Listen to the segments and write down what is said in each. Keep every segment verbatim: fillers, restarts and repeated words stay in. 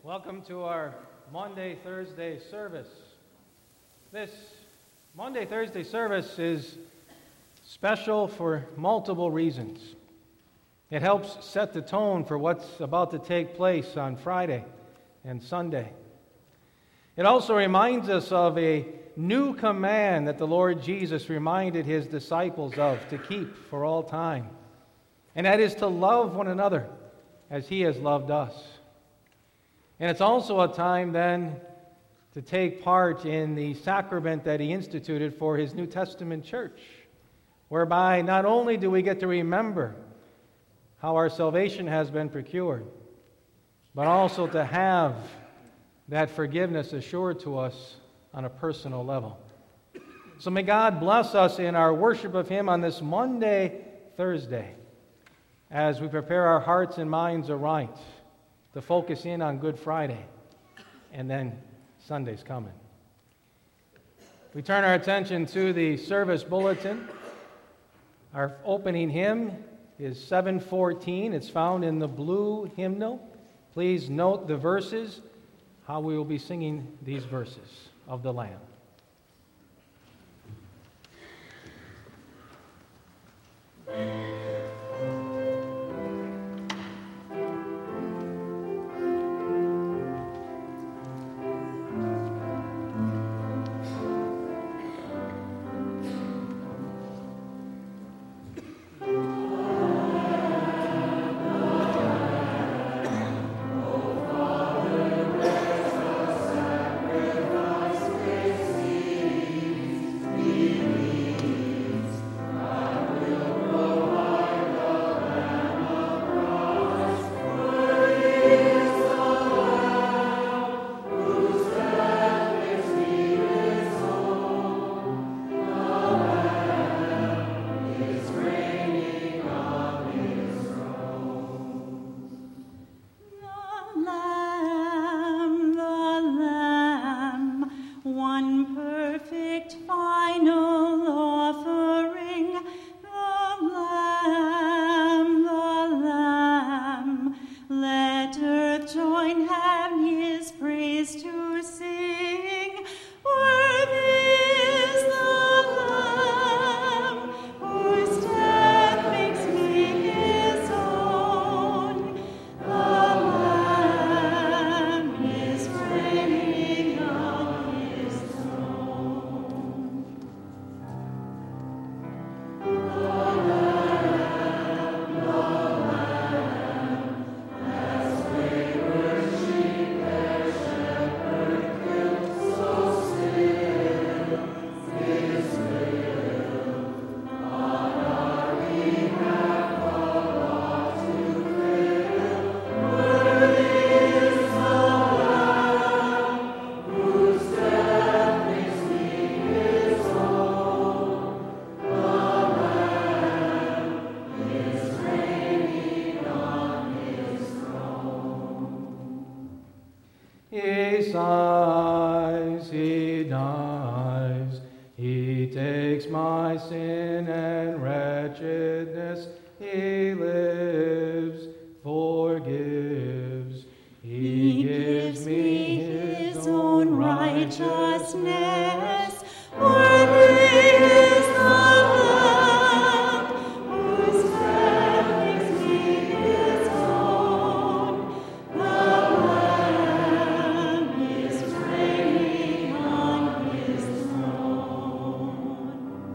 Welcome to our Monday, Thursday service. This Monday, Thursday service is special for multiple reasons. It helps set the tone for what's about to take place on Friday and Sunday. It also reminds us of a new command that the Lord Jesus reminded his disciples of to keep for all time, and that is to love one another as he has loved us. And it's also a time then to take part in the sacrament that he instituted for his New Testament church, whereby not only do we get to remember how our salvation has been procured, but also to have that forgiveness assured to us on a personal level. So may God bless us in our worship of him on this Monday, Thursday, as we prepare our hearts and minds aright to focus in on Good Friday, and then Sunday's coming. We turn our attention to the service bulletin. Our opening hymn is seven fourteen. It's found in the blue hymnal. Please note the verses, how we will be singing these verses of the Lamb. He sighs, he dies, he takes my sin and wretchedness, he lives, forgives, he, he gives me his own righteousness. Worthy is the Lamb, whose death makes me his own. The Lamb is reigning on his throne.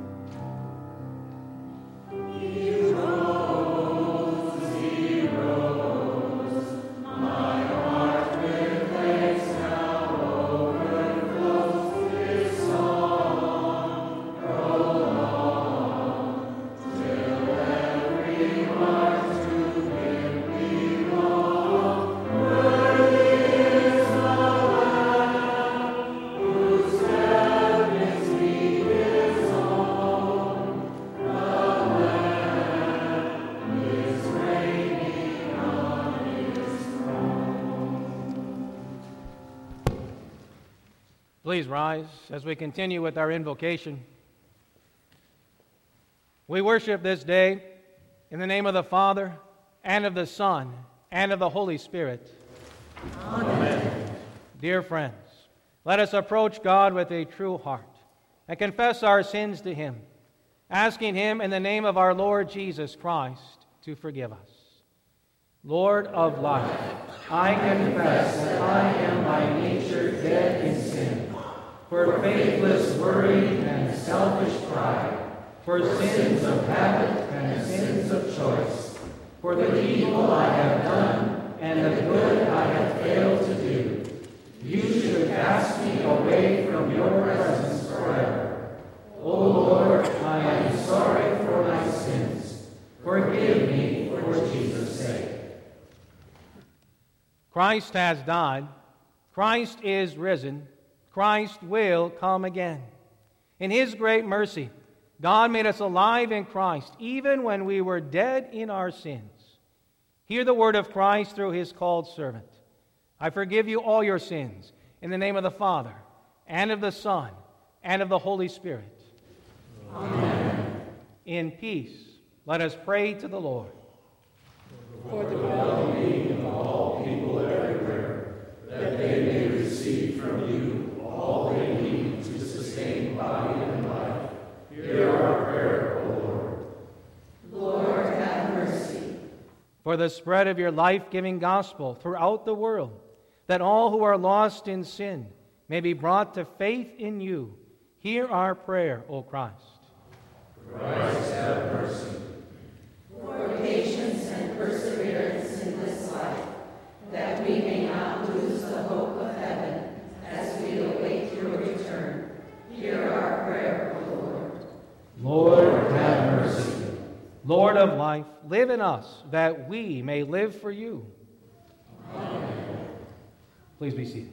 He rose, he rose, my heart with thanks now overflows. His song prolonged till every heart to him belongs. Worthy is the Lamb, whose death makes me his own. The Lamb is reigning on his throne. Please rise as we continue with our invocation. We worship this day in the name of the Father, and of the Son, and of the Holy Spirit. Amen. Dear friends, let us approach God with a true heart and confess our sins to Him, asking Him in the name of our Lord Jesus Christ to forgive us. Lord of life, I confess that I am by nature dead in sin, for faithless worry and selfish pride, for sins of habit and sins of choice, for the evil I have done and the good I have failed to do. You should cast me away from your presence forever. O Lord, I am sorry for my sins. Forgive me for Jesus' sake. Christ has died. Christ is risen. Christ will come again. In His great mercy, God made us alive in Christ, even when we were dead in our sins. Hear the word of Christ through His called servant. I forgive you all your sins, in the name of the Father, and of the Son, and of the Holy Spirit. Amen. In peace, let us pray to the Lord. For the well-being of all people everywhere, that they may receive from you all they need to sustain body and life. Hear our prayer, O Lord. Lord, have mercy. For the spread of your life-giving gospel throughout the world, that all who are lost in sin may be brought to faith in you. Hear our prayer, O Christ. Christ, have mercy. For patience and perseverance in this life, that we may not lose the hope of heaven as we await your return. Hear our prayer, O Lord. Lord, have mercy. Lord of life, live in us, that we may live for you. Amen. Please be seated.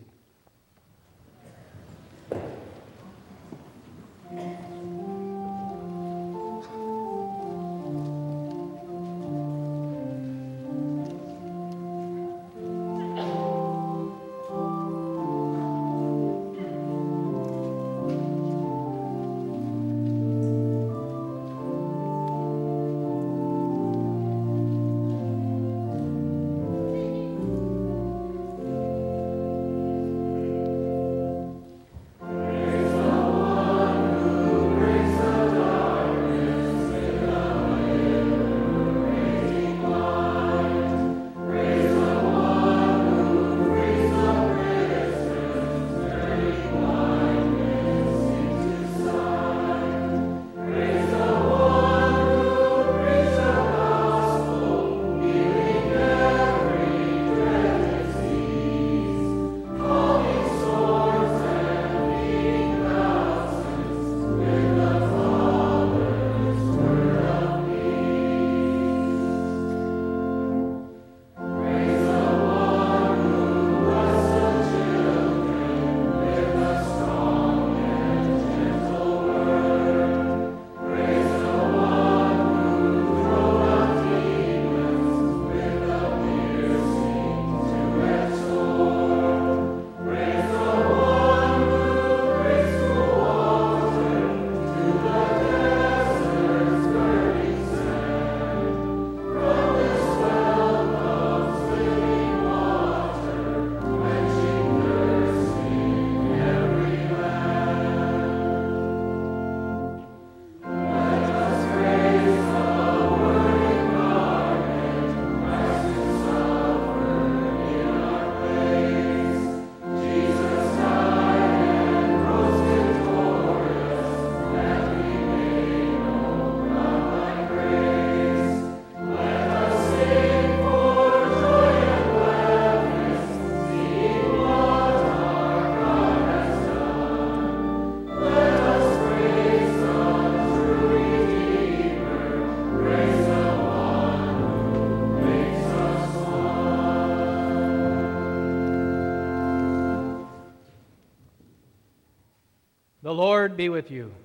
The Lord be with you.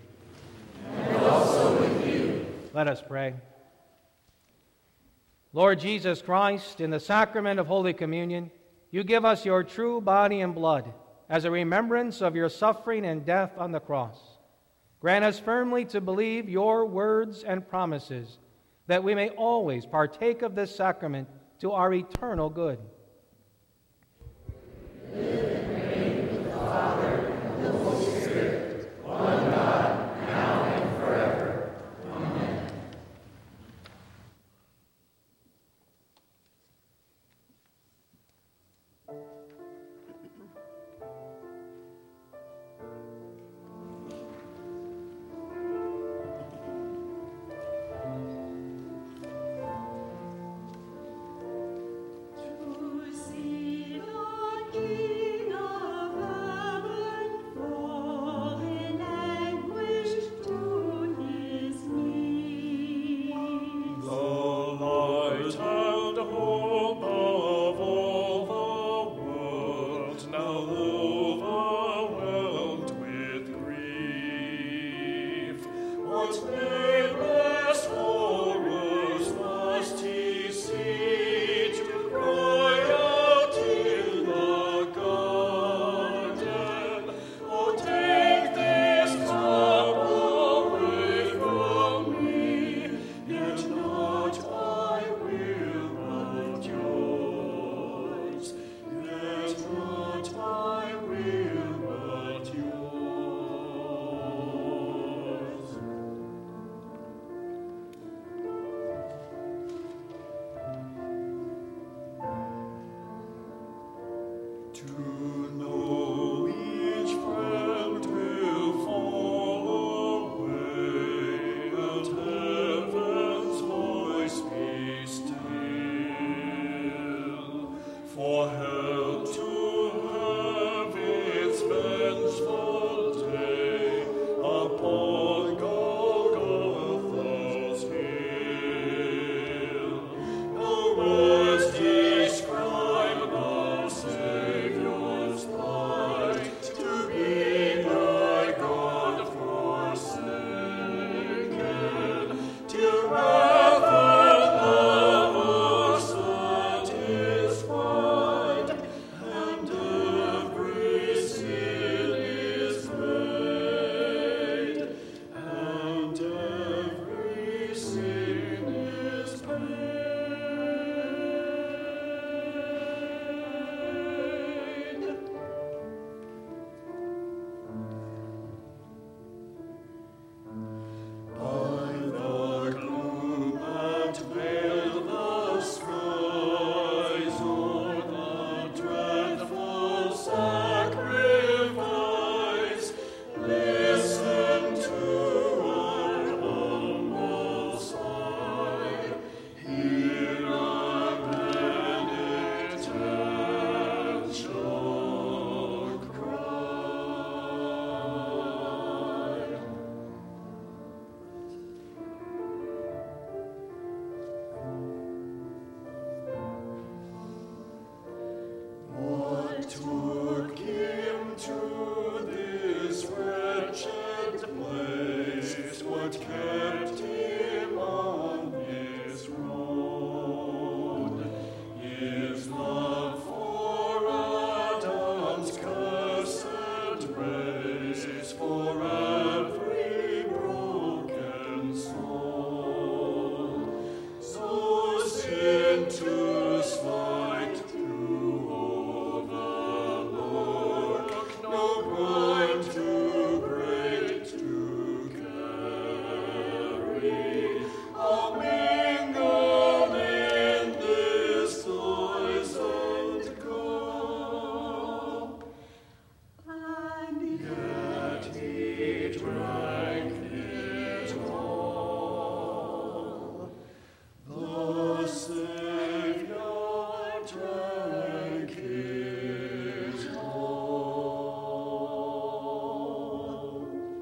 And also with you. Let us pray. Lord Jesus Christ, in the sacrament of Holy Communion, you give us your true body and blood as a remembrance of your suffering and death on the cross. Grant us firmly to believe your words and promises, that we may always partake of this sacrament to our eternal good. Live and reign now overwhelmed with grief. What nameless horrors must he see to cry out in the garden? Oh, take this cup away from me, yet not I will, but yours. Yet not I will, but yours. To know each friend will fall away, and heaven's voice be still, for help to have its vengeful day upon Golgotha's hill. No words describe the Savior's plight, to be thy God forsaken, till wrath and love are satisfied, and every sin is paid, and every sin is paid. By the gloom and veil the skies, o'er the dreadful sacrifice, listen to our humble sigh. Hear our penitential cry. What took him to this wretched place? What kept him on this road? His love for Adam's cursed race, for every broken soul. So sin to slight, to overlook, no crime too great to carry, all mingled in this poisoned cup. And yet he drank it all. The Savior drank it all.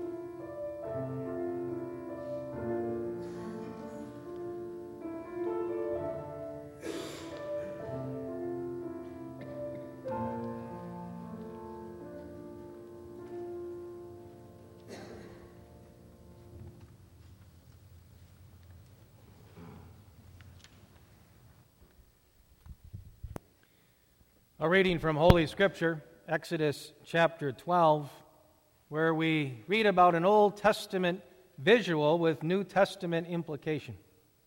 A reading from Holy Scripture, Exodus chapter twelve, where we read about an Old Testament visual with New Testament implication.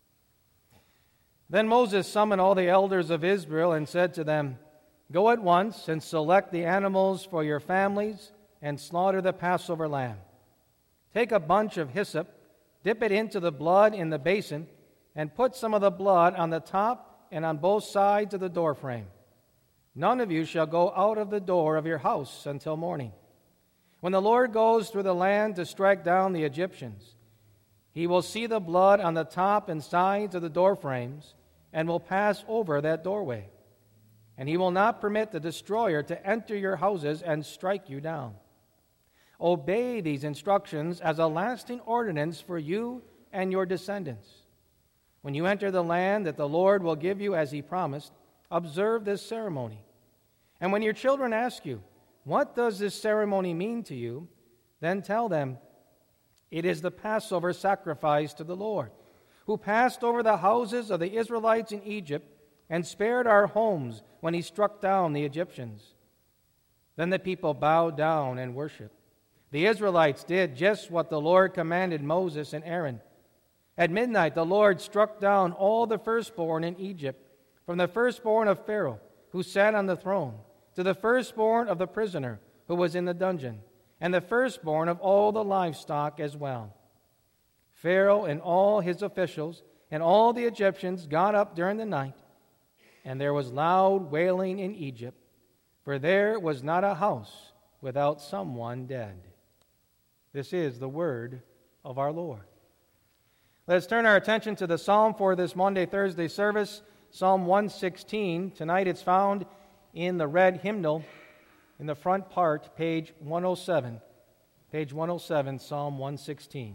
Then Moses summoned all the elders of Israel and said to them, "Go at once and select the animals for your families and slaughter the Passover lamb. Take a bunch of hyssop, dip it into the blood in the basin, and put some of the blood on the top and on both sides of the doorframe. None of you shall go out of the door of your house until morning. When the Lord goes through the land to strike down the Egyptians, he will see the blood on the top and sides of the doorframes and will pass over that doorway. And he will not permit the destroyer to enter your houses and strike you down. Obey these instructions as a lasting ordinance for you and your descendants. When you enter the land that the Lord will give you as he promised, observe this ceremony. And when your children ask you, 'What does this ceremony mean to you?' then tell them, 'It is the Passover sacrifice to the Lord, who passed over the houses of the Israelites in Egypt and spared our homes when he struck down the Egyptians.' Then the people bowed down and worshiped. The Israelites did just what the Lord commanded Moses and Aaron. At midnight, the Lord struck down all the firstborn in Egypt, from the firstborn of Pharaoh, who sat on the throne, to the firstborn of the prisoner who was in the dungeon, and the firstborn of all the livestock as well. Pharaoh and all his officials and all the Egyptians got up during the night, and there was loud wailing in Egypt, for there was not a house without someone dead." This is the word of our Lord. Let's turn our attention to the psalm for this Maundy, Thursday service, Psalm one sixteen. Tonight it's found in the red hymnal in the front part, page one oh seven. Page one oh seven, Psalm one sixteen.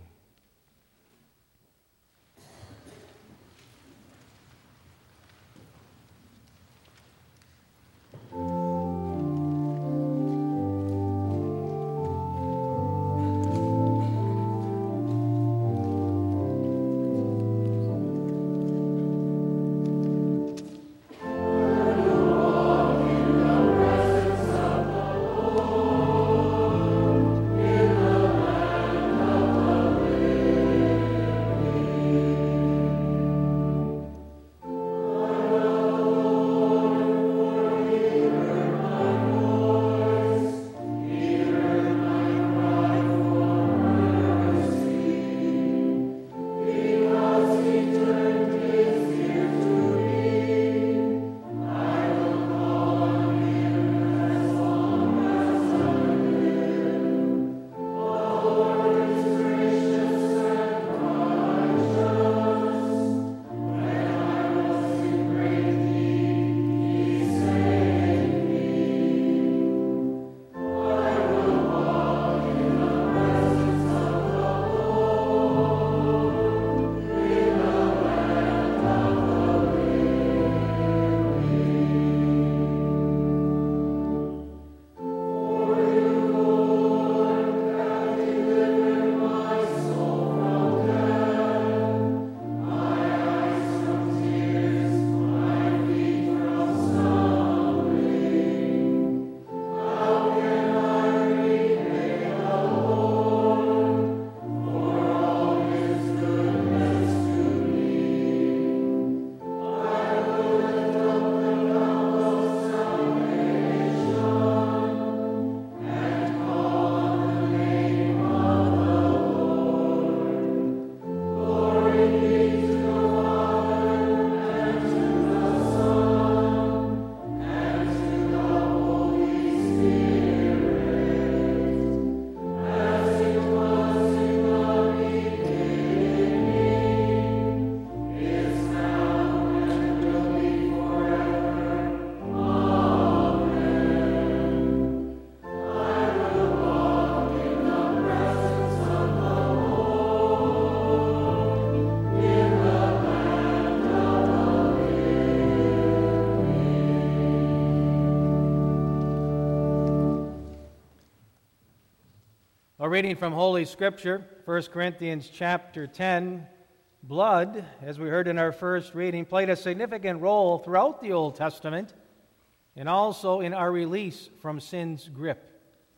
A reading from Holy Scripture, First Corinthians chapter ten. Blood, as we heard in our first reading, played a significant role throughout the Old Testament and also in our release from sin's grip.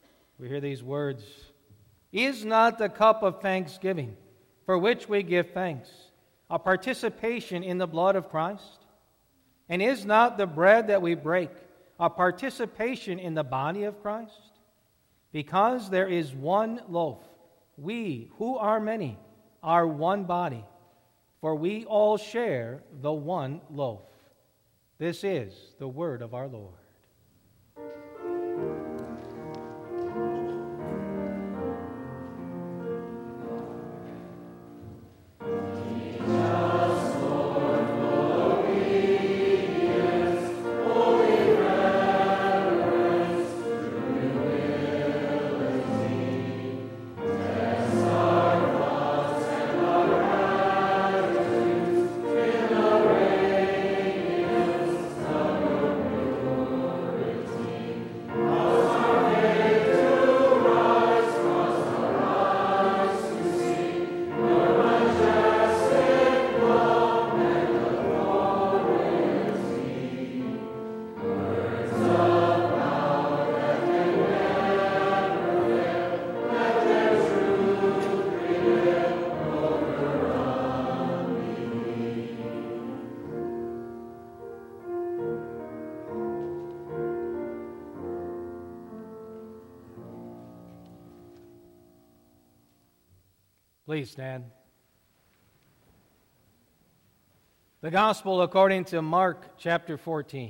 We hear these words, "Is not the cup of thanksgiving, for which we give thanks, a participation in the blood of Christ? And is not the bread that we break a participation in the body of Christ? Because there is one loaf, we, who are many, are one body, for we all share the one loaf." This is the word of our Lord. Please stand. The Gospel according to Mark chapter fourteen.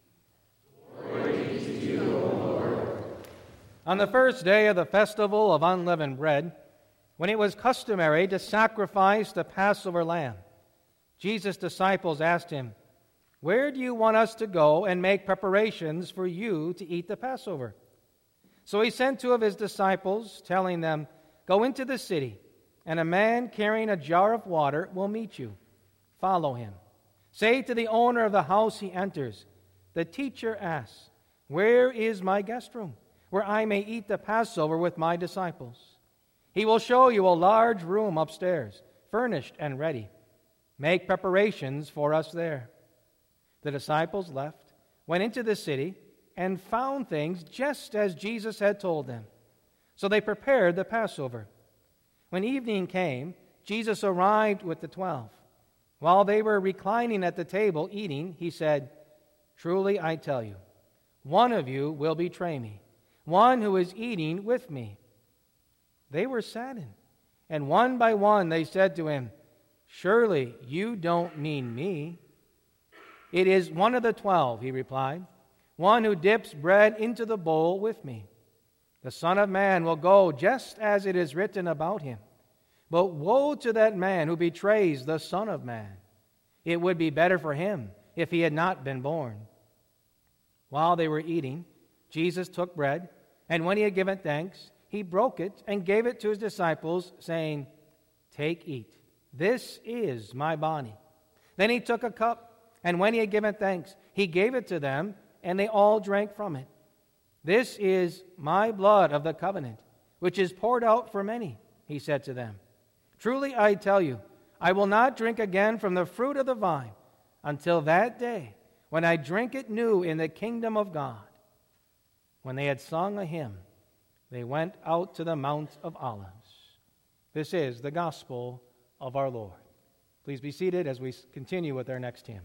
Glory to you, O Lord. On the first day of the festival of unleavened bread, when it was customary to sacrifice the Passover lamb, Jesus' disciples asked him, "Where do you want us to go and make preparations for you to eat the Passover?" So he sent two of his disciples, telling them, "Go into the city, and a man carrying a jar of water will meet you. Follow him. Say to the owner of the house he enters, 'The teacher asks, where is my guest room, where I may eat the Passover with my disciples?' He will show you a large room upstairs, furnished and ready. Make preparations for us there." The disciples left, went into the city, and found things just as Jesus had told them. So they prepared the Passover. When evening came, Jesus arrived with the twelve. While they were reclining at the table eating, he said, "Truly I tell you, one of you will betray me, one who is eating with me." They were saddened, and one by one they said to him, "Surely you don't mean me." "It is one of the twelve," he replied, "one who dips bread into the bowl with me. The Son of Man will go just as it is written about him. But woe to that man who betrays the Son of Man. It would be better for him if he had not been born." While they were eating, Jesus took bread, and when he had given thanks, he broke it and gave it to his disciples, saying, "Take, eat. This is my body." Then he took a cup, and when he had given thanks, he gave it to them, and they all drank from it. "This is my blood of the covenant, which is poured out for many," he said to them. "Truly I tell you, I will not drink again from the fruit of the vine until that day when I drink it new in the kingdom of God." When they had sung a hymn, they went out to the Mount of Olives. This is the gospel of our Lord. Please be seated as we continue with our next hymn.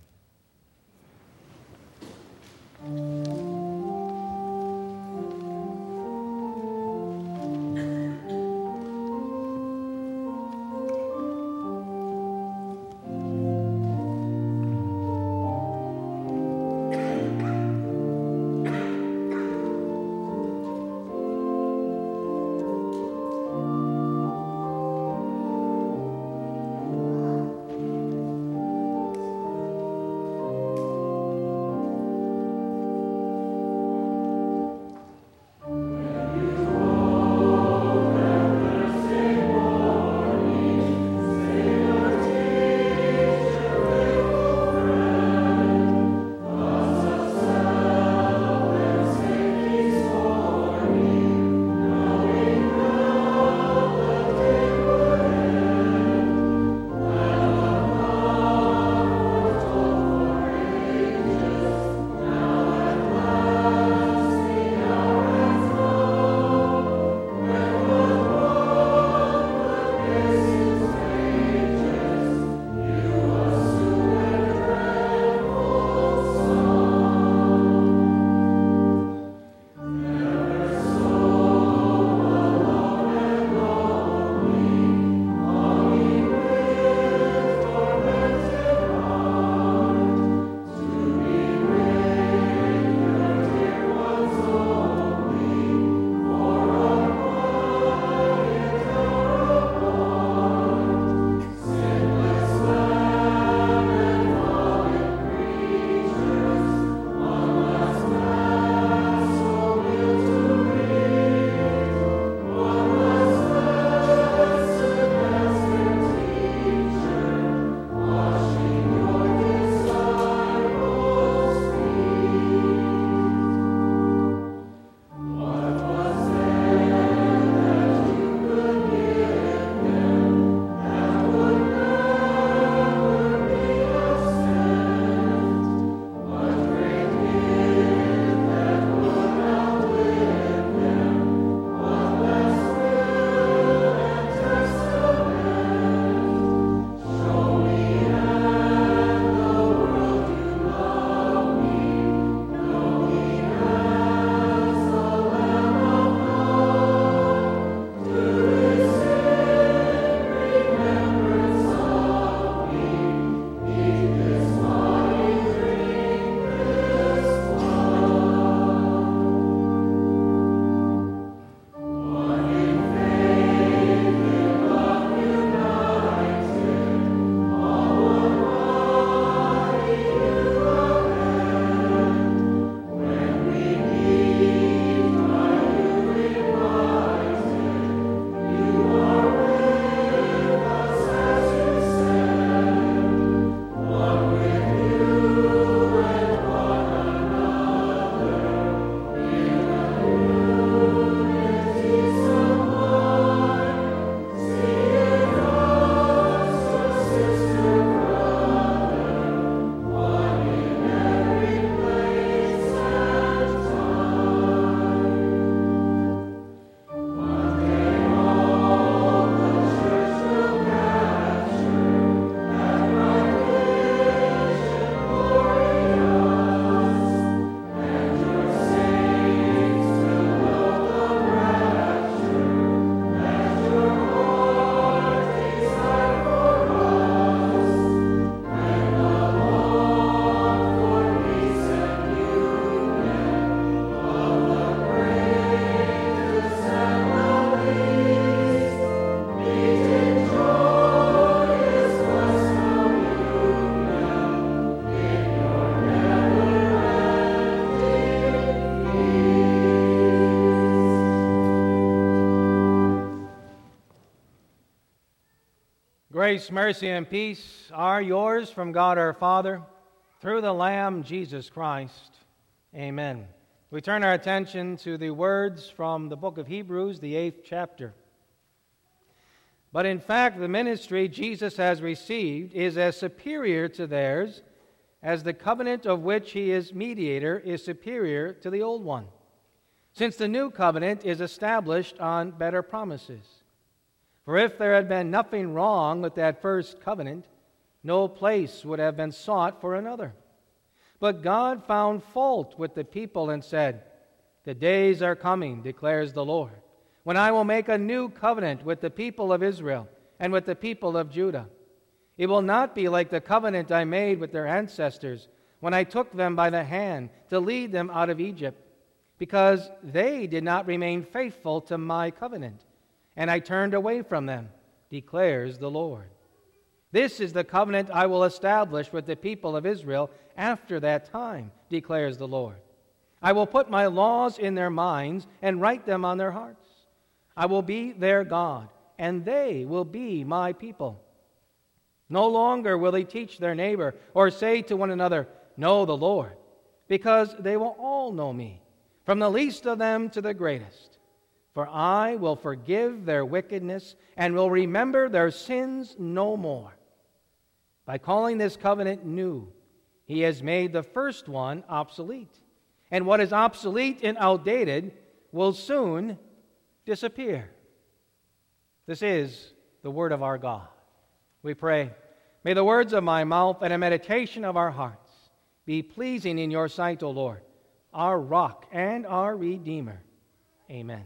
Grace, mercy, and peace are yours from God our Father, through the Lamb, Jesus Christ. Amen. We turn our attention to the words from the book of Hebrews, the eighth chapter. But in fact, the ministry Jesus has received is as superior to theirs as the covenant of which he is mediator is superior to the old one, since the new covenant is established on better promises. For if there had been nothing wrong with that first covenant, no place would have been sought for another. But God found fault with the people and said, "The days are coming, declares the Lord, when I will make a new covenant with the people of Israel and with the people of Judah. It will not be like the covenant I made with their ancestors when I took them by the hand to lead them out of Egypt, because they did not remain faithful to my covenant, and I turned away from them, declares the Lord. This is the covenant I will establish with the people of Israel after that time, declares the Lord. I will put my laws in their minds and write them on their hearts. I will be their God, and they will be my people. No longer will they teach their neighbor or say to one another, 'Know the Lord,' because they will all know me, from the least of them to the greatest. For I will forgive their wickedness and will remember their sins no more. By calling this covenant new, he has made the first one obsolete. And what is obsolete and outdated will soon disappear." This is the word of our God. We pray, may the words of my mouth and a meditation of our hearts be pleasing in your sight, O Lord, our rock and our Redeemer. Amen.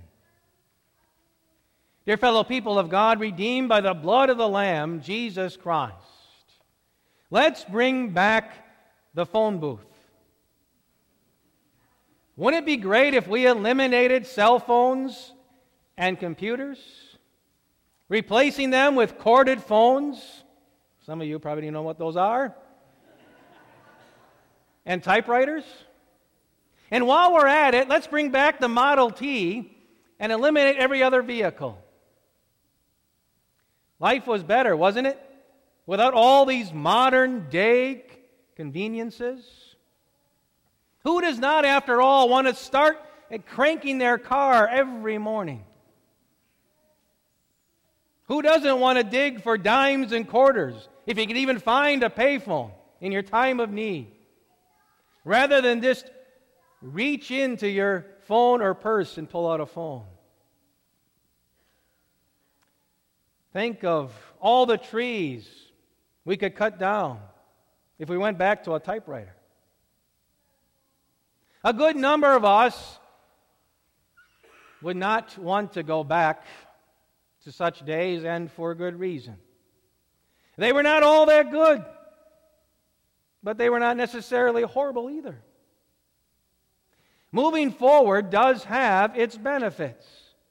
Dear fellow people of God, redeemed by the blood of the Lamb, Jesus Christ, let's bring back the phone booth. Wouldn't it be great if we eliminated cell phones and computers, replacing them with corded phones? Some of you probably don't know what those are. And typewriters. And while we're at it, let's bring back the Model T and eliminate every other vehicle. Life was better, wasn't it? Without all these modern-day conveniences. Who does not, after all, want to start cranking their car every morning? Who doesn't want to dig for dimes and quarters if you can even find a payphone in your time of need, rather than just reach into your phone or purse and pull out a phone? Think of all the trees we could cut down if we went back to a typewriter. A good number of us would not want to go back to such days, and for good reason. They were not all that good, but they were not necessarily horrible either. Moving forward does have its benefits.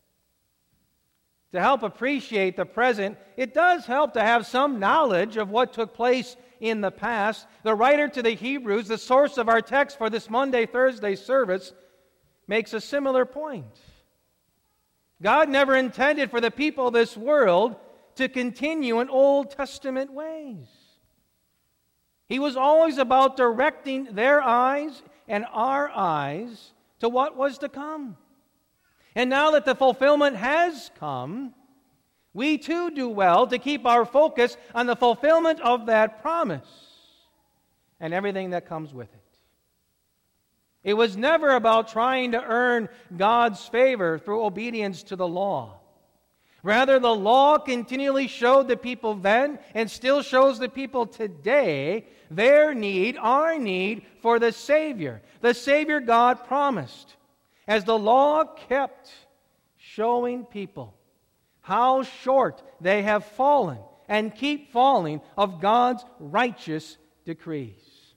To help appreciate the present, it does help to have some knowledge of what took place in the past. The writer to the Hebrews, the source of our text for this Monday, Thursday service, makes a similar point. God never intended for the people of this world to continue in Old Testament ways. He was always about directing their eyes and our eyes to what was to come. And now that the fulfillment has come, we too do well to keep our focus on the fulfillment of that promise and everything that comes with it. It was never about trying to earn God's favor through obedience to the law. Rather, the law continually showed the people then, and still shows the people today, their need, our need for the Savior, the Savior God promised, as the law kept showing people how short they have fallen and keep falling of God's righteous decrees.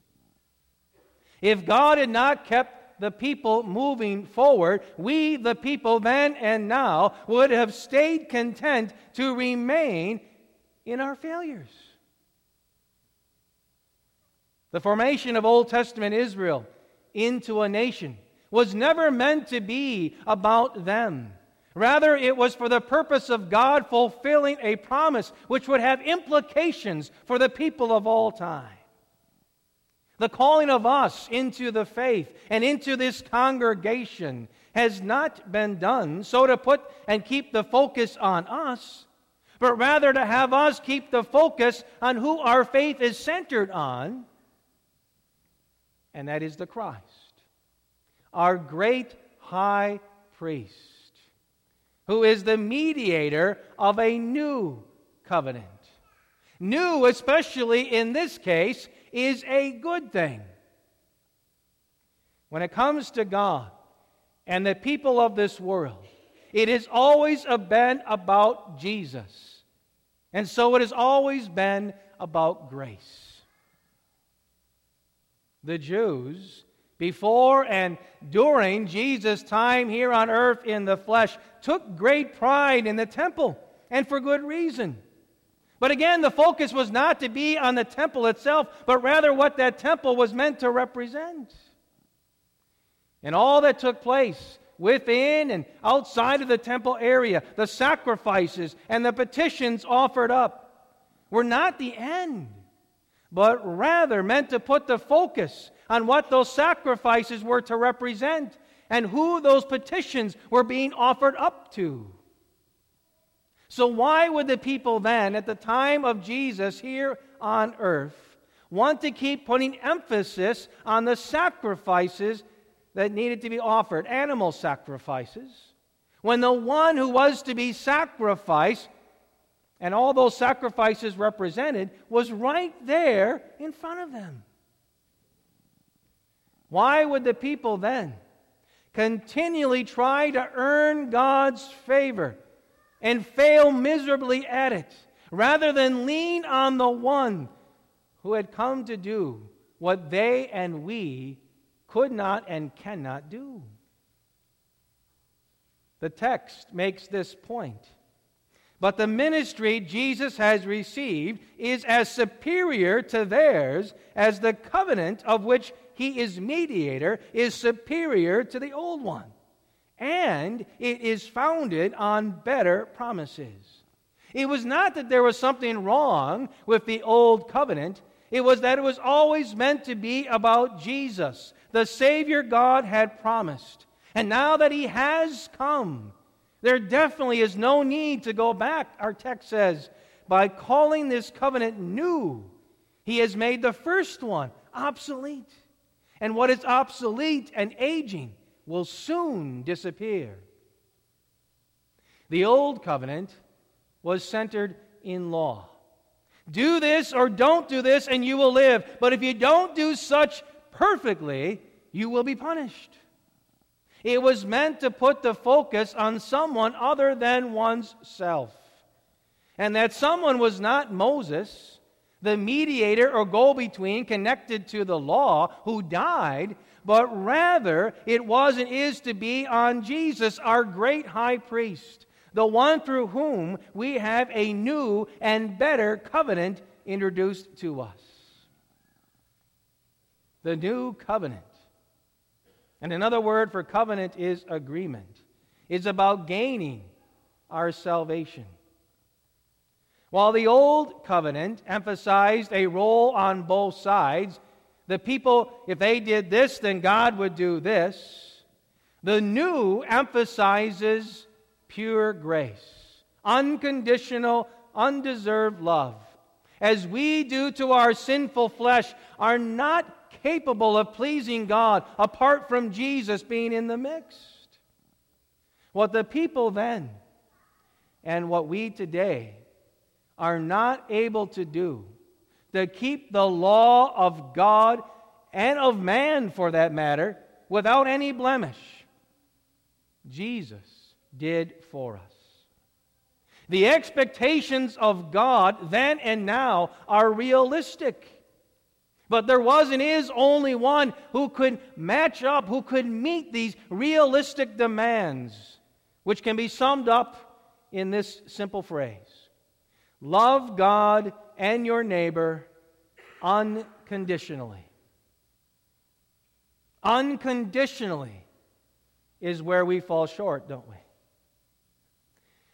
If God had not kept the people moving forward, we, the people then and now, would have stayed content to remain in our failures. The formation of Old Testament Israel into a nation was never meant to be about them, Rather, it was for the purpose of God fulfilling a promise which would have implications for the people of all time. The calling of us into the faith and into this congregation has not been done so to put and keep the focus on us, but rather to have us keep the focus on who our faith is centered on, and that is the Christ, our great high priest, who is the mediator of a new covenant. New, especially in this case, is a good thing. When it comes to God and the people of this world, it has always been about Jesus. And so it has always been about grace. The Jews, before and during Jesus' time here on earth in the flesh, took great pride in the temple, and for good reason. But again, the focus was not to be on the temple itself, but rather what that temple was meant to represent. And all that took place within and outside of the temple area, the sacrifices and the petitions offered up, were not the end, but rather meant to put the focus on what those sacrifices were to represent and who those petitions were being offered up to. So why would the people then, at the time of Jesus here on earth, want to keep putting emphasis on the sacrifices that needed to be offered, animal sacrifices, when the one who was to be sacrificed, and all those sacrifices represented, was right there in front of them? Why would the people then continually try to earn God's favor and fail miserably at it, rather than lean on the one who had come to do what they and we could not and cannot do? The text makes this point. But the ministry Jesus has received is as superior to theirs as the covenant of which he is mediator is superior to the old one. And it is founded on better promises. It was not that there was something wrong with the old covenant. It was that it was always meant to be about Jesus, the Savior God had promised. And now that he has come, there definitely is no need to go back, our text says. By calling this covenant new, he has made the first one obsolete. And what is obsolete and aging will soon disappear. The old covenant was centered in law. Do this or don't do this and you will live. But if you don't do such perfectly, you will be punished. It was meant to put the focus on someone other than one's self. And that someone was not Moses, the mediator or go-between connected to the law, who died, but rather it was and is to be on Jesus, our great high priest, the one through whom we have a new and better covenant introduced to us. The new covenant, and another word for covenant is agreement, is about gaining our salvation. While the old covenant emphasized a role on both sides, the people, if they did this, then God would do this. The new emphasizes pure grace, unconditional, undeserved love. As we do to our sinful flesh, are not capable of pleasing God apart from Jesus being in the mix. What the people then, and what we today, are not able to do, to keep the law of God and of man, for that matter, without any blemish, Jesus did for us. The expectations of God then and now are realistic. But there was and is only one who could match up, who could meet these realistic demands, which can be summed up in this simple phrase: love God and your neighbor unconditionally. Unconditionally is where we fall short, don't we?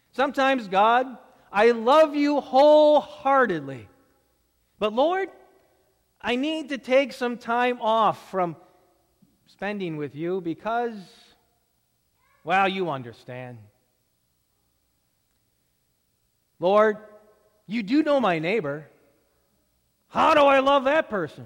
Sometimes, God, I love you wholeheartedly. But Lord, I need to take some time off from spending with you because, well, you understand. Lord, you do know my neighbor. How do I love that person?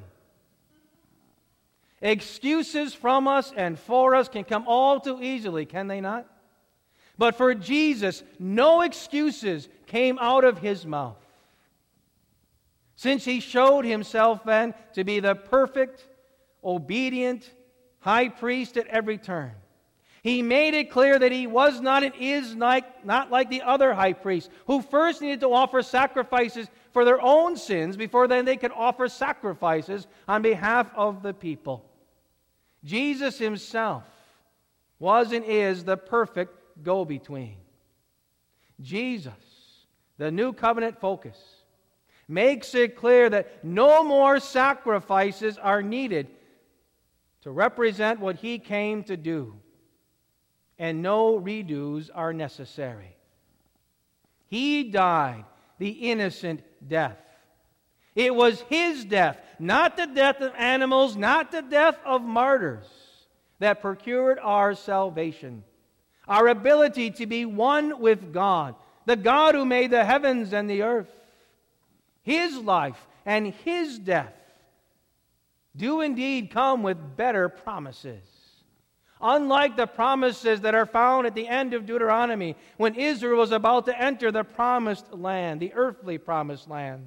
Excuses from us and for us can come all too easily, can they not? But for Jesus, no excuses came out of his mouth. Since he showed himself then to be the perfect, obedient high priest at every turn, he made it clear that he was not and is like, not like the other high priests, who first needed to offer sacrifices for their own sins before then they could offer sacrifices on behalf of the people. Jesus himself was and is the perfect go-between. Jesus, the new covenant focus, makes it clear that no more sacrifices are needed to represent what he came to do, and no redos are necessary. He died the innocent death. It was his death, not the death of animals, not the death of martyrs, that procured our salvation, our ability to be one with God, the God who made the heavens and the earth. His life and his death do indeed come with better promises. Unlike the promises that are found at the end of Deuteronomy, when Israel was about to enter the promised land, the earthly promised land.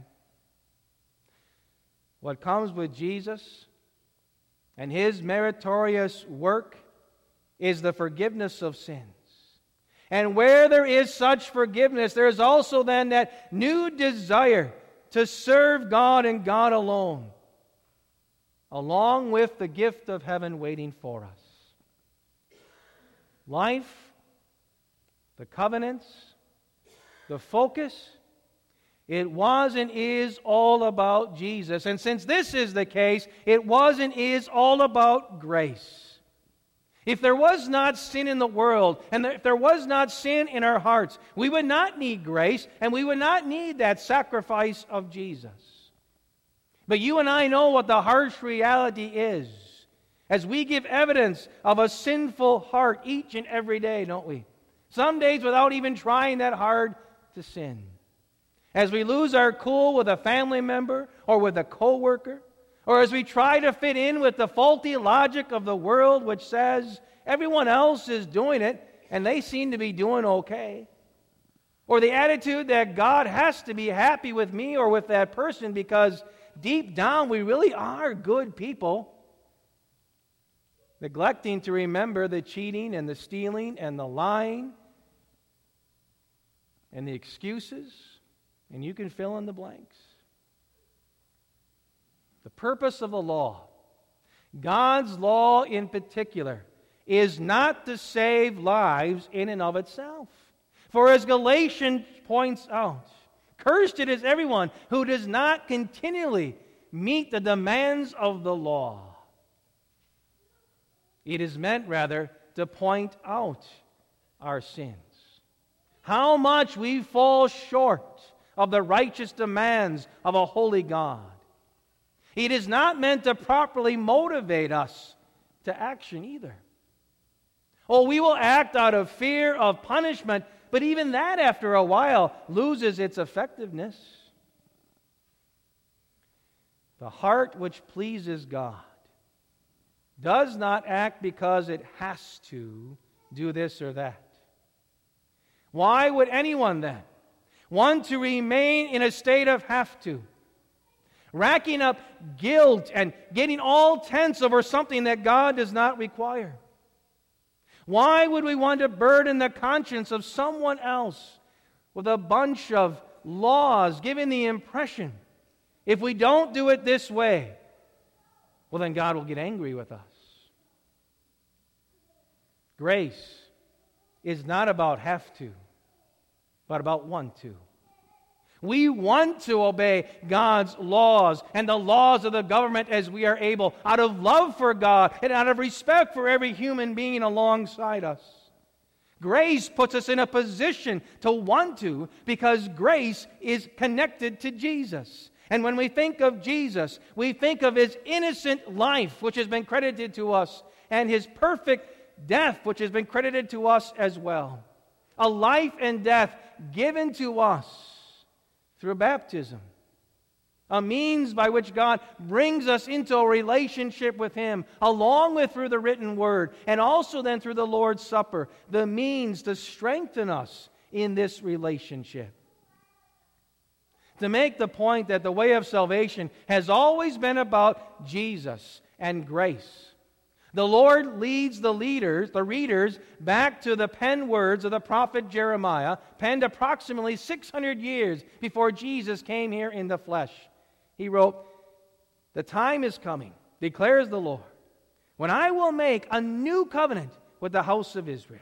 What comes with Jesus and his meritorious work is the forgiveness of sins. And where there is such forgiveness, there is also then that new desire to serve God and God alone, along with the gift of heaven waiting for us. Life, the covenants, the focus, it was and is all about Jesus. And since this is the case, it was and is all about grace. If there was not sin in the world, and if there was not sin in our hearts, we would not need grace, and we would not need that sacrifice of Jesus. But you and I know what the harsh reality is, as we give evidence of a sinful heart each and every day, don't we? Some days without even trying that hard to sin. As we lose our cool with a family member or with a coworker, or as we try to fit in with the faulty logic of the world which says everyone else is doing it and they seem to be doing okay. Or the attitude that God has to be happy with me or with that person because deep down we really are good people. Neglecting to remember the cheating and the stealing and the lying and the excuses, and you can fill in the blanks. The purpose of the law, God's law in particular, is not to save lives in and of itself. For as Galatians points out, cursed it is everyone who does not continually meet the demands of the law. It is meant, rather, to point out our sins. How much we fall short of the righteous demands of a holy God. It is not meant to properly motivate us to action either. Oh, we will act out of fear of punishment, but even that, after a while, loses its effectiveness. The heart which pleases God does not act because it has to do this or that. Why would anyone then want to remain in a state of have to, racking up guilt and getting all tense over something that God does not require? Why would we want to burden the conscience of someone else with a bunch of laws giving the impression, if we don't do it this way, well, then God will get angry with us? Grace is not about have to, but about want to. We want to obey God's laws and the laws of the government as we are able, out of love for God and out of respect for every human being alongside us. Grace puts us in a position to want to because grace is connected to Jesus. And when we think of Jesus, we think of His innocent life, which has been credited to us, and His perfect death, which has been credited to us as well. A life and death given to us through baptism. A means by which God brings us into a relationship with Him, along with through the written Word, and also then through the Lord's Supper, the means to strengthen us in this relationship. To make the point that the way of salvation has always been about Jesus and grace. The Lord leads the leaders, the readers, back to the pen words of the prophet Jeremiah, penned approximately six hundred years before Jesus came here in the flesh. He wrote, "The time is coming, declares the Lord, when I will make a new covenant with the house of Israel."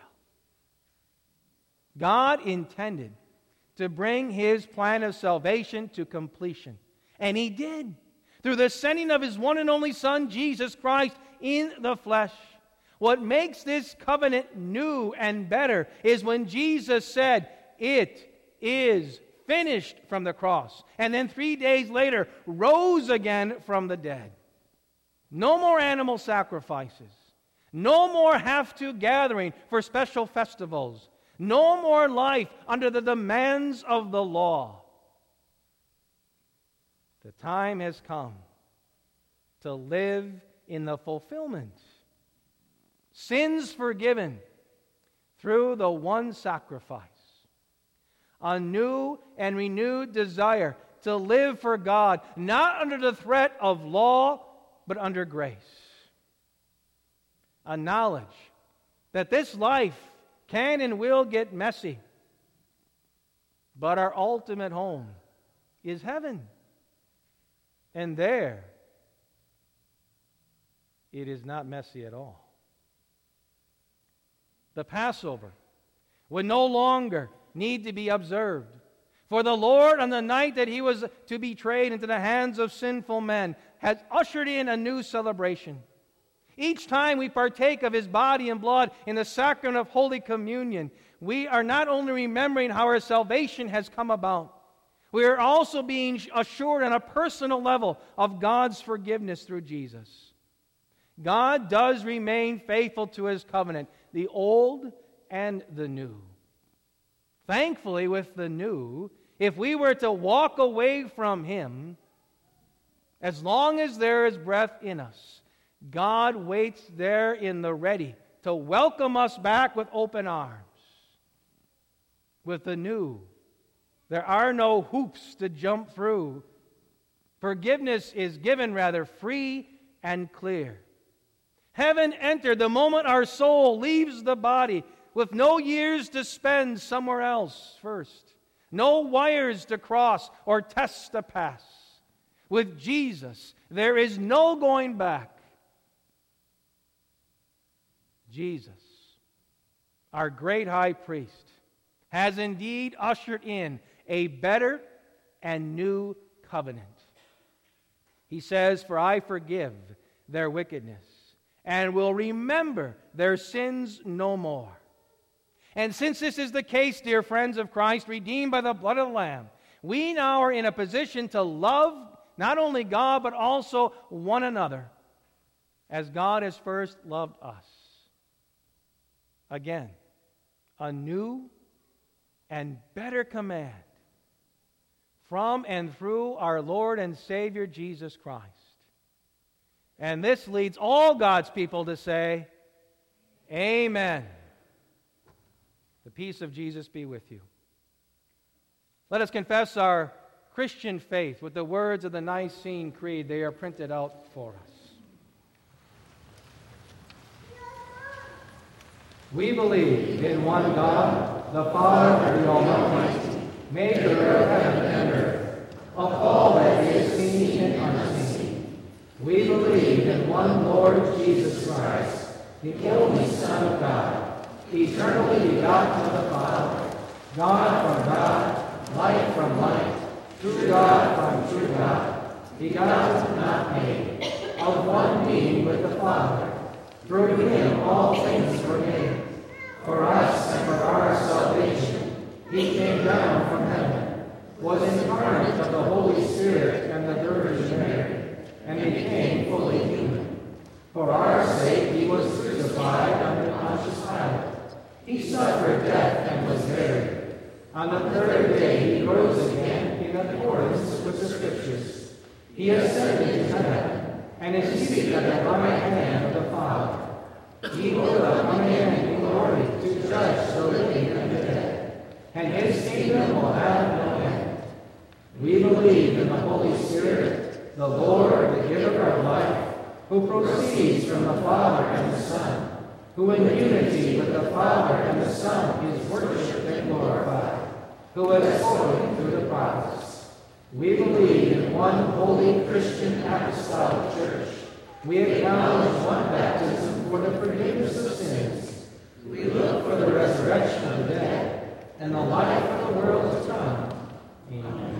God intended to bring His plan of salvation to completion. And He did, through the sending of His one and only Son, Jesus Christ, in the flesh. What makes this covenant new and better is when Jesus said, "It is finished," from the cross, and then three days later rose again from the dead. No more animal sacrifices. No more have-to gathering for special festivals. No more life under the demands of the law. The time has come to live in the fulfillment. Sins forgiven through the one sacrifice. A new and renewed desire to live for God, not under the threat of law, but under grace. A knowledge that this life can and will get messy, but our ultimate home is heaven. And there, it is not messy at all. The Passover would no longer need to be observed. For the Lord, on the night that He was to be betrayed into the hands of sinful men, has ushered in a new celebration. Each time we partake of His body and blood in the sacrament of Holy Communion, we are not only remembering how our salvation has come about, we are also being assured on a personal level of God's forgiveness through Jesus. God does remain faithful to His covenant, the old and the new. Thankfully, with the new, if we were to walk away from Him, as long as there is breath in us, God waits there in the ready to welcome us back with open arms. With the new, there are no hoops to jump through. Forgiveness is given rather free and clear. Heaven entered the moment our soul leaves the body, with no years to spend somewhere else first, no wires to cross or tests to pass. With Jesus, there is no going back. Jesus, our great high priest, has indeed ushered in a better and new covenant. He says, "For I forgive their wickedness, and will remember their sins no more." And since this is the case, dear friends of Christ, redeemed by the blood of the Lamb, we now are in a position to love not only God, but also one another, as God has first loved us. Again, a new and better command from and through our Lord and Savior Jesus Christ. And this leads all God's people to say, Amen. The peace of Jesus be with you. Let us confess our Christian faith with the words of the Nicene Creed. They are printed out for us. We believe in one God, the Father, the Almighty, maker of heaven and earth, of all that is seen and unseen. We believe in one Lord Jesus Christ, the only Son of God, eternally begotten of the Father, God from God, light from light, true God from true God, begotten, not made, of one being with the Father. Through Him all things were made. For us and for our salvation, he came down from heaven, was incarnate of the Holy Spirit and the Virgin Mary, and became fully human. For our sake he was crucified under Pontius Pilate. He suffered death and was buried. On the third day he rose again in accordance with the Scriptures. He ascended to heaven and is seated at the right hand of the Father. He will come again in glory to judge the living and the dead, and his kingdom will have no end. We believe in the Holy Spirit, the Lord, the giver of life, who proceeds from the Father and the Son, who in unity with the Father and the Son is worshipped and glorified, who has spoken through the prophets. We believe in one holy Christian apostolic church. We acknowledge one baptism for the forgiveness of sins. We look for the resurrection of the dead and the life of the world to come. Amen.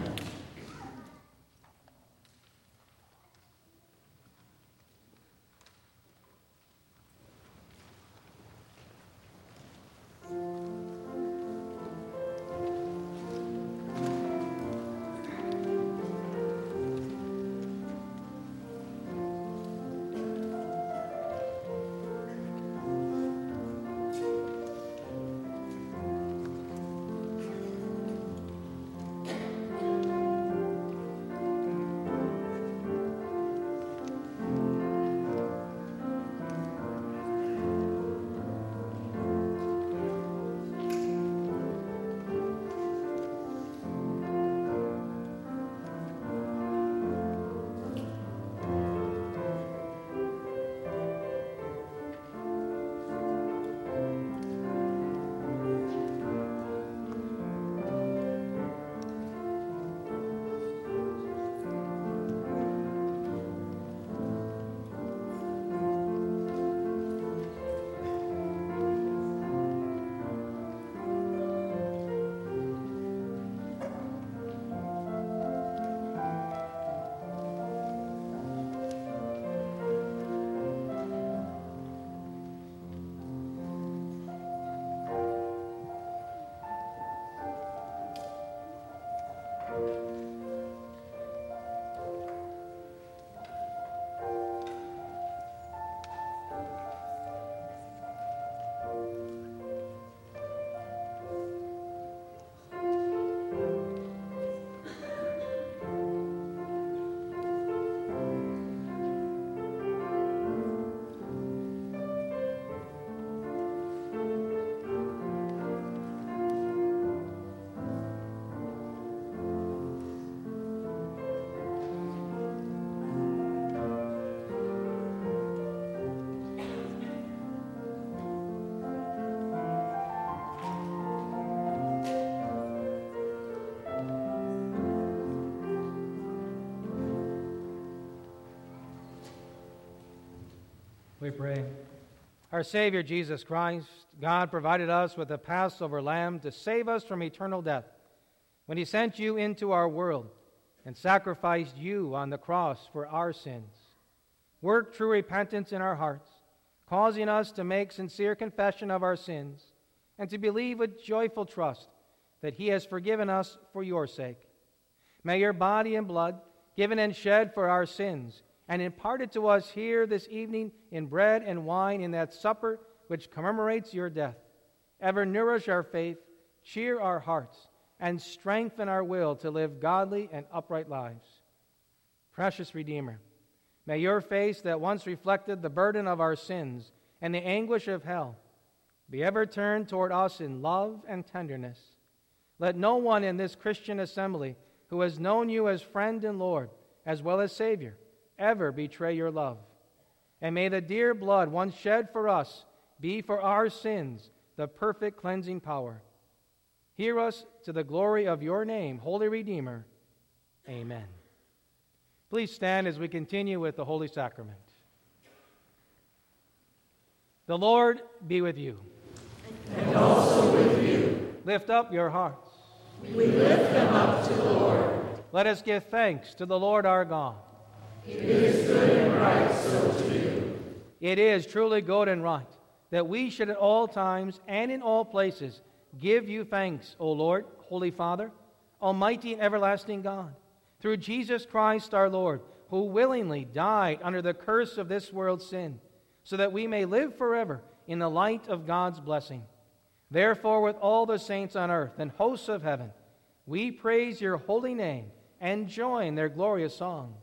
We pray. Our Savior Jesus Christ, God provided us with a Passover lamb to save us from eternal death when he sent you into our world and sacrificed you on the cross for our sins. Work true repentance in our hearts, causing us to make sincere confession of our sins and to believe with joyful trust that he has forgiven us for your sake. May your body and blood, given and shed for our sins, and imparted to us here this evening in bread and wine in that supper which commemorates your death, ever nourish our faith, cheer our hearts, and strengthen our will to live godly and upright lives. Precious Redeemer, may your face that once reflected the burden of our sins and the anguish of hell be ever turned toward us in love and tenderness. Let no one in this Christian assembly who has known you as friend and Lord, as well as Savior, ever betray your love. And may the dear blood once shed for us be for our sins the perfect cleansing power. Hear us to the glory of your name, Holy Redeemer. Amen. Please stand as we continue with the Holy Sacrament. The Lord be with you. And also with you. Lift up your hearts. We lift them up to the Lord. Let us give thanks to the Lord our God. It is good and right so to do. It is truly good and right that we should at all times and in all places give you thanks, O Lord, Holy Father, Almighty and everlasting God, through Jesus Christ our Lord, who willingly died under the curse of this world's sin, so that we may live forever in the light of God's blessing. Therefore, with all the saints on earth and hosts of heaven, we praise your holy name and join their glorious song.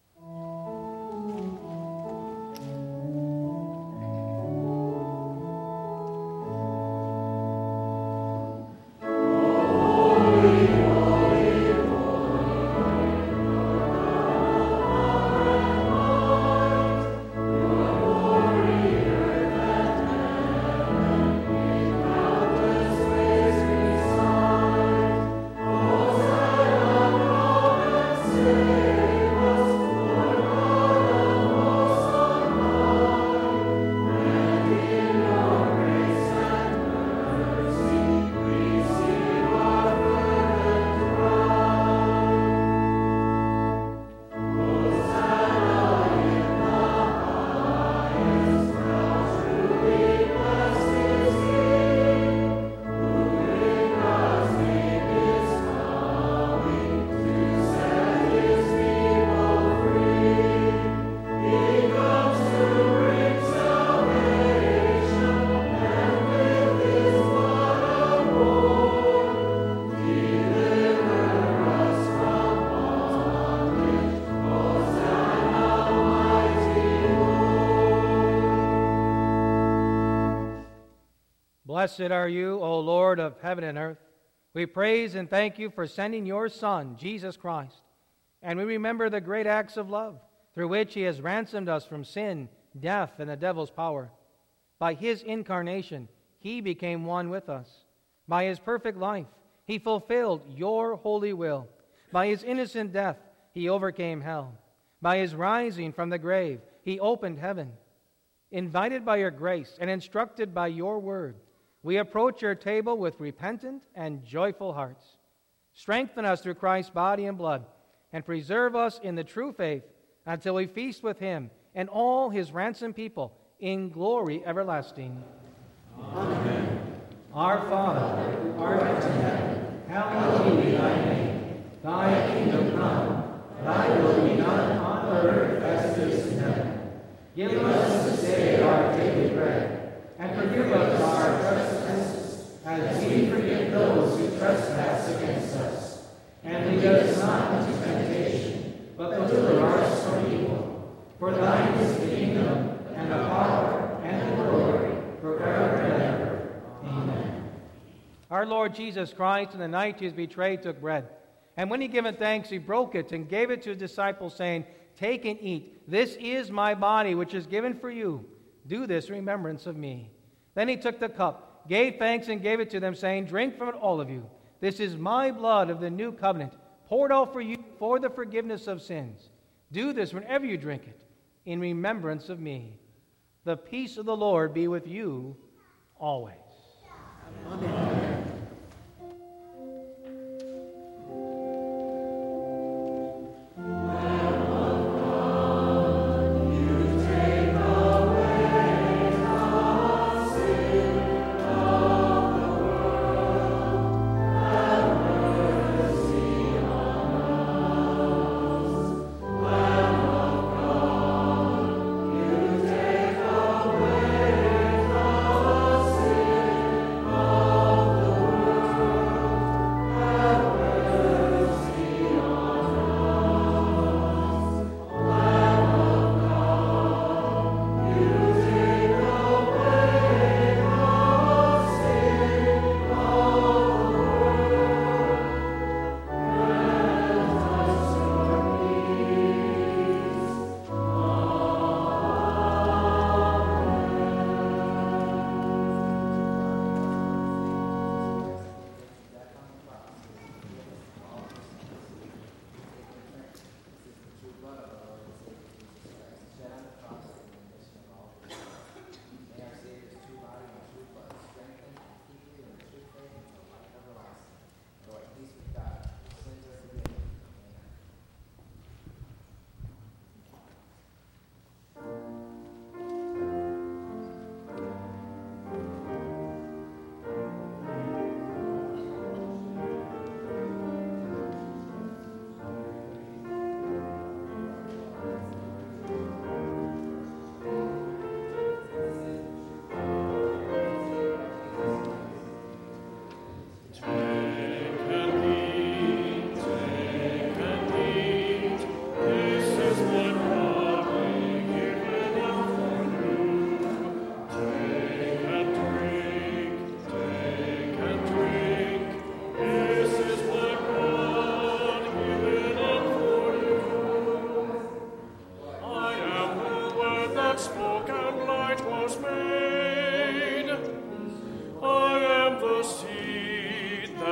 Blessed are you, O Lord of heaven and earth. We praise and thank you for sending your Son, Jesus Christ. And we remember the great acts of love through which he has ransomed us from sin, death, and the devil's power. By his incarnation, he became one with us. By his perfect life, he fulfilled your holy will. By his innocent death, he overcame hell. By his rising from the grave, he opened heaven. Invited by your grace and instructed by your word, we approach your table with repentant and joyful hearts. Strengthen us through Christ's body and blood, and preserve us in the true faith until we feast with him and all his ransomed people in glory everlasting. Amen. Our Father, who art in heaven, hallowed be thy name. Thy kingdom come, thy will be done on earth as it is in heaven. Give us this day our daily bread, and forgive us our trespasses, as we forgive those who trespass against us. And lead us not into temptation, but deliver us from evil. For thine is the kingdom, and the power, and the glory, forever and ever. Amen. Our Lord Jesus Christ, in the night he was betrayed, took bread. And when he given thanks, he broke it and gave it to his disciples, saying, Take and eat. This is my body, which is given for you. Do this in remembrance of me. Then he took the cup, gave thanks, and gave it to them, saying, Drink from it, all of you. This is my blood of the new covenant, poured out for you for the forgiveness of sins. Do this whenever you drink it, in remembrance of me. The peace of the Lord be with you always. Amen. Oh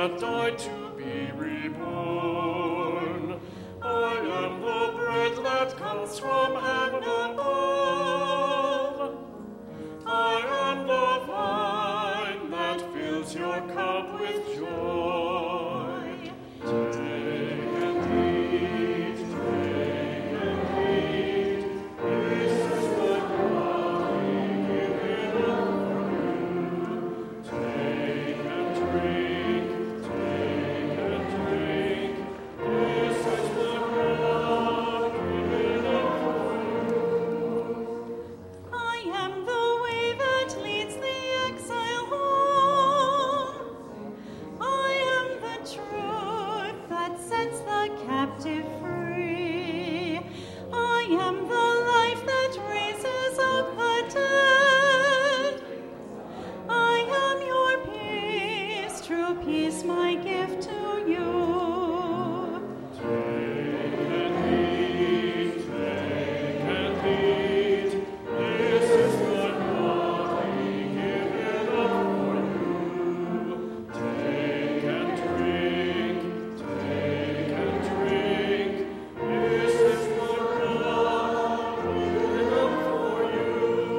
that died to be reborn. I am the bread that comes from heaven above. I am the vine that fills your cup with joy. Take and eat, take and eat. This is my body given up for you. Take and drink, take and drink. This is my blood given up for you. I am the way that leads the exile home. I am the truth that sets the captive free. I am the life that raises up the dead. I am your peace, true peace, my gift to you. Take and eat, take and eat. This is my body given up for you. Take and drink, take and drink. This is my blood given up for you.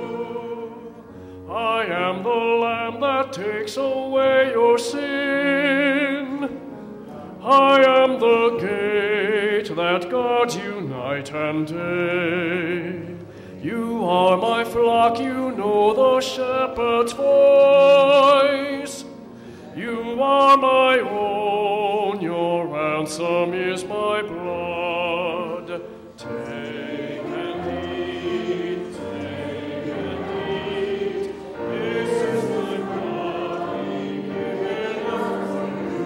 I am the Lamb that takes away your sin. I am the gate that guards you night and day. You are my flock, you know the shepherd's voice. You are my own, your ransom is my blood. Take and eat, take and eat. This is my body given up for you.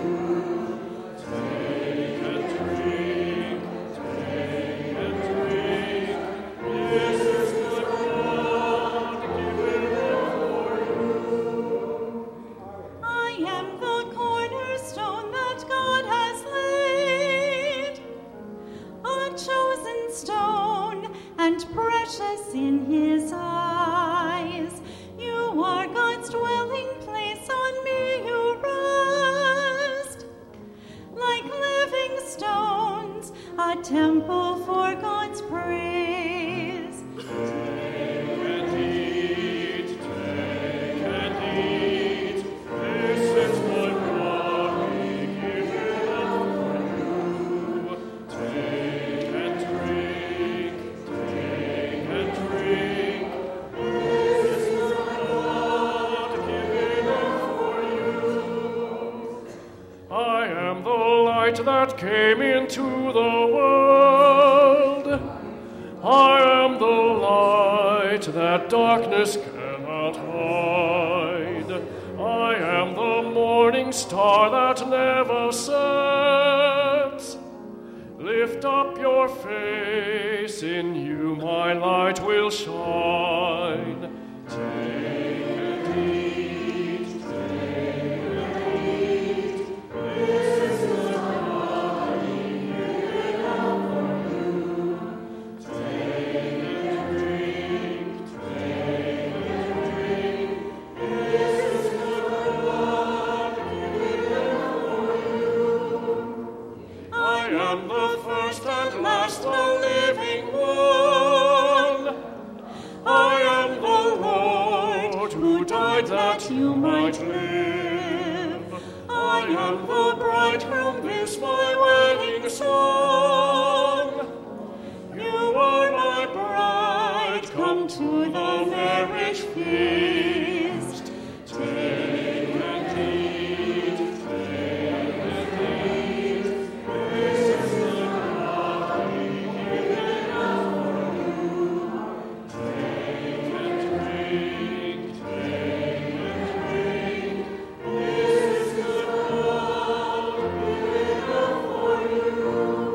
Take and drink, take and drink. This is my blood given up for you. I am the cornerstone that God has laid, a chosen stone and precious in his eyes. You are God's dwelling place, on me you rest. Like living stones, a temple for God's praise. Take and eat, take and eat. This is my body given up for you. Take and drink, take and drink. This is my blood given up for you. I am the light that came into the world. I am the light that darkness cannot hide. I am the morning star that never sets. Lift up your face, in you my light will shine. Take and eat, take and eat. This is my body given up for you. Take and drink, take and drink. This is my blood given up for you. I am the first and last, the living one. I am the Lord who died that you might live. I am the bridegroom, this my wedding song. You are my bride, come to the marriage feast. Take and eat, take and eat. This is my body given up for you. Take and drink, take and drink. This is my blood given up for you.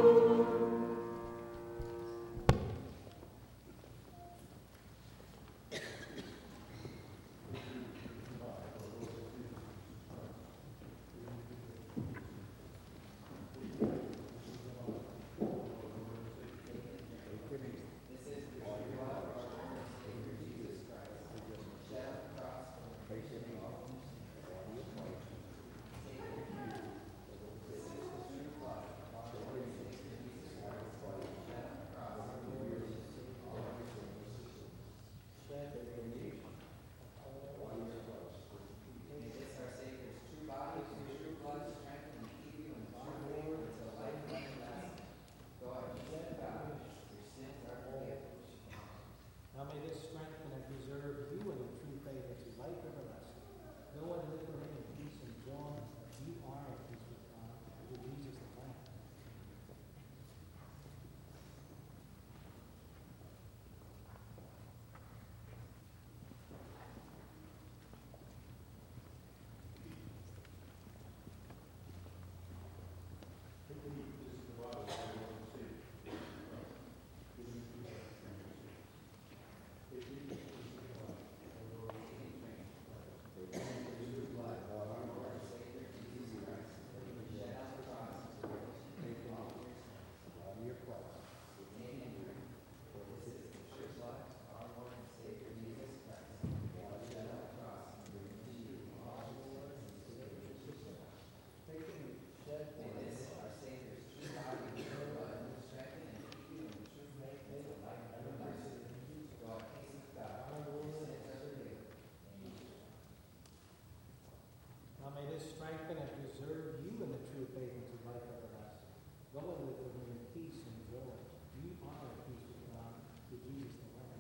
strengthen and preserve you in the true faith unto life everlasting. Go and live with me in peace and joy. You are at peace with God through Jesus the Lamb.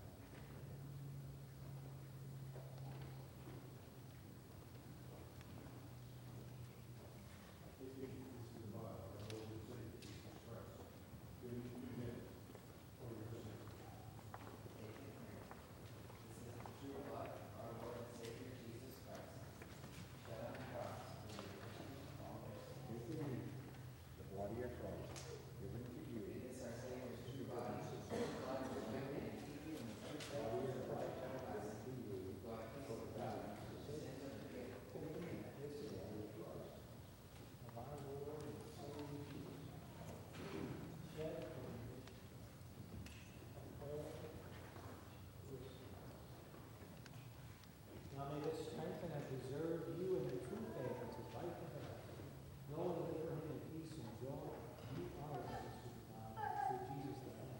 Now may this strengthen and preserve you in the true faith unto life everlasting. Go and live for him in peace and joy. You are at peace with God through Jesus the Lamb.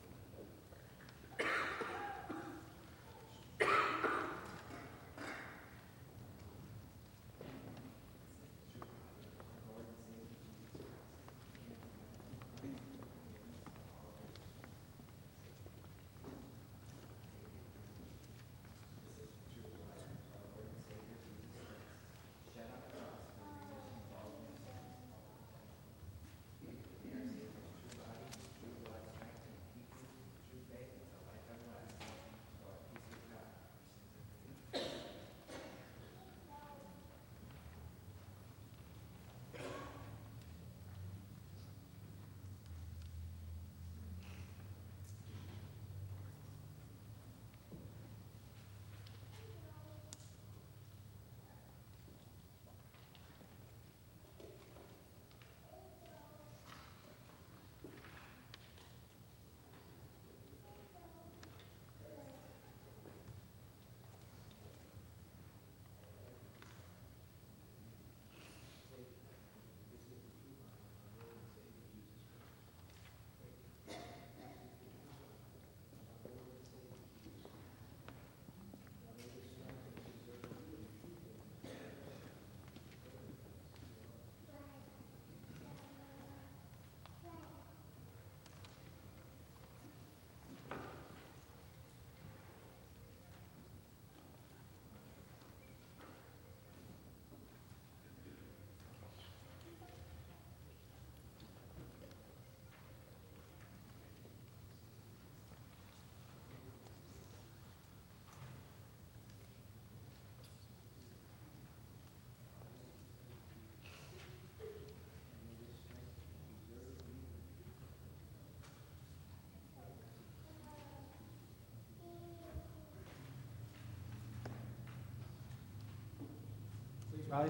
Please rise.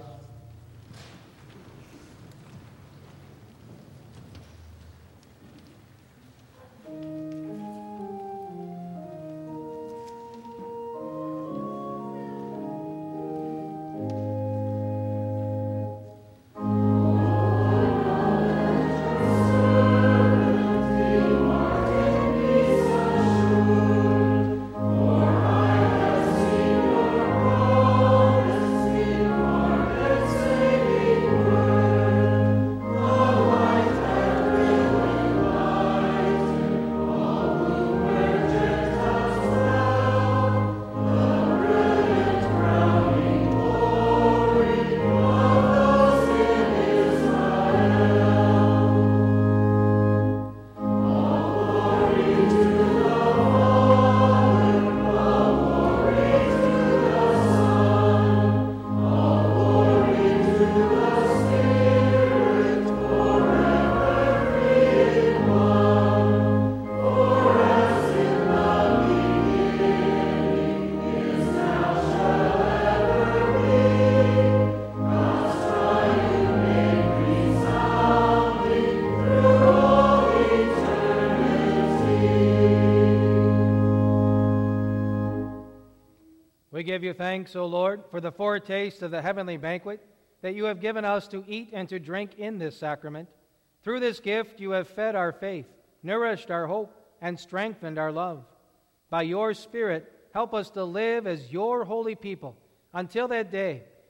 We give you thanks, O Lord, for the foretaste of the heavenly banquet that you have given us to eat and to drink in this sacrament. Through this gift you have fed our faith, nourished our hope, and strengthened our love. By your Spirit, help us to live as your holy people until that day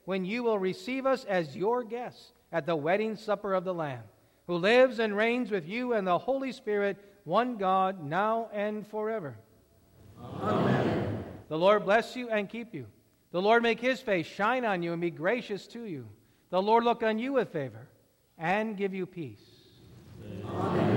when you will receive us as your guests at the wedding supper of the Lamb, who lives and reigns with you and the Holy Spirit, one God, now and forever. Amen. The Lord bless you and keep you. The Lord make his face shine on you and be gracious to you. The Lord look on you with favor and give you peace. Amen.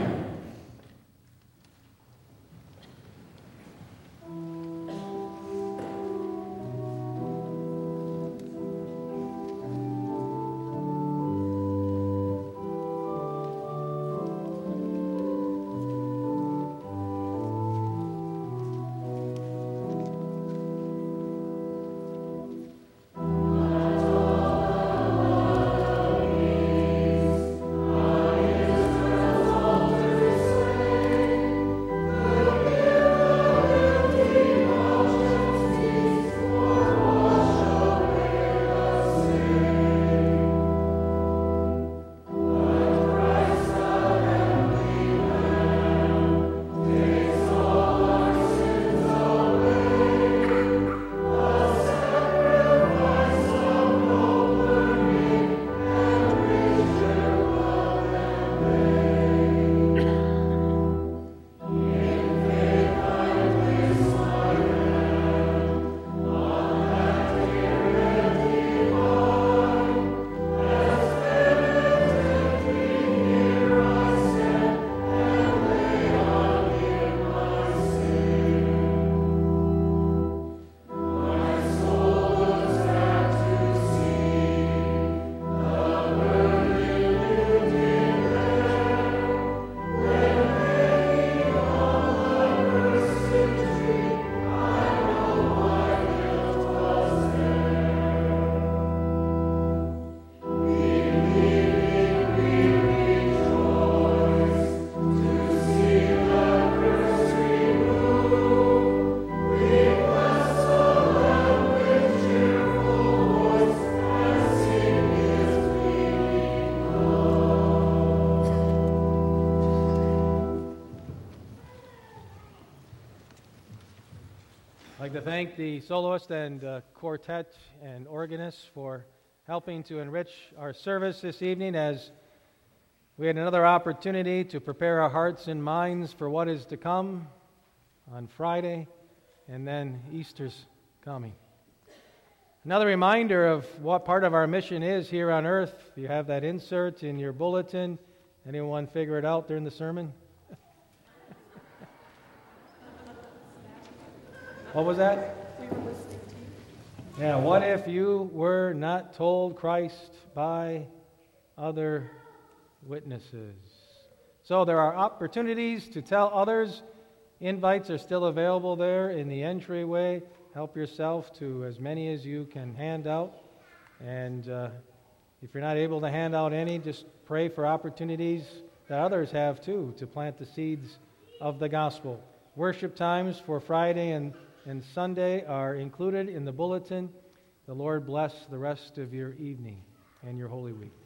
I'd like to thank the soloist and uh, quartet and organist for helping to enrich our service this evening as we had another opportunity to prepare our hearts and minds for what is to come on Friday, and then Easter's coming. Another reminder of what part of our mission is here on earth. You have that insert in your bulletin. Anyone figure it out during the sermon? What was that? We were listening to you. Yeah, what if you were not told Christ by other witnesses? So there are opportunities to tell others. Invites are still available there in the entryway. Help yourself to as many as you can hand out. And uh, if you're not able to hand out any, just pray for opportunities that others have too to plant the seeds of the gospel. Worship times for Friday and, and Sunday are included in the bulletin. The Lord bless the rest of your evening and your Holy Week.